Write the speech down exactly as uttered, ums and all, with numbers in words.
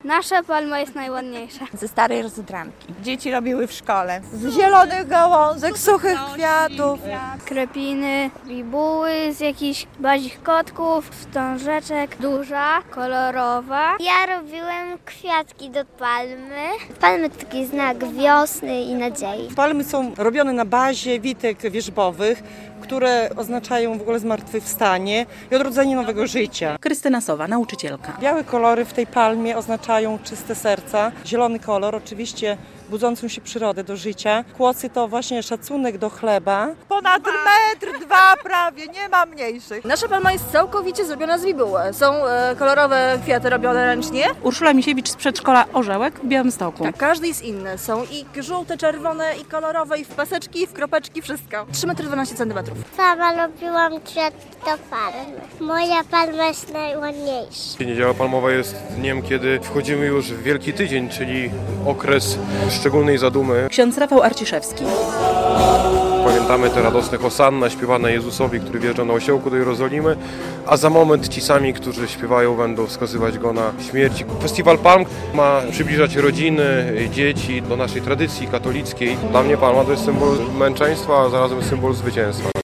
Nasza palma jest najładniejsza. Ze starej rozydranki. Dzieci robiły w szkole. Z zielonych gałązek, suchych kwiatów. Krepiny, bibuły z jakichś bazich kotków, wstążeczek, duża, kolorowa. Ja robiłem kwiatki do palmy. Palmy to taki znak wiosny i nadziei. Palmy są robione na bazie witek wierzbowych, które oznaczają w ogóle zmartwychwstanie i odrodzenie nowego życia. Krystyna Sowa, nauczycielka. Białe kolory w tej palmie oznaczają czyste serca. Zielony kolor oczywiście budzącą się przyrodę do życia. Kłocy to właśnie szacunek do chleba. Ponad metr, dwa prawie, nie ma mniejszych. Nasza palma jest całkowicie zrobiona z bibuły. Są e, kolorowe kwiaty robione ręcznie. Urszula Misiewicz z przedszkola Orzełek w Białymstoku. Tak, każdy jest inny. Są i żółte, czerwone, i kolorowe, i w paseczki, i w kropeczki, wszystko. trzy metry dwanaście centymetrów. Sama robiłam kwiatki do palmy. Moja palma jest najładniejsza. Niedziela Palmowa jest dniem, kiedy wchodzimy już w Wielki Tydzień, czyli okres szczególnej zadumy. Ksiądz Rafał Arciszewski. Pamiętamy te radosne hosanna śpiewane Jezusowi, który wjeżdża na osiołku do Jerozolimy, a za moment ci sami, którzy śpiewają, będą wskazywać go na śmierć. Festiwal Palm ma przybliżać rodziny, dzieci do naszej tradycji katolickiej. Dla mnie palma to jest symbol męczeństwa, a zarazem symbol zwycięstwa.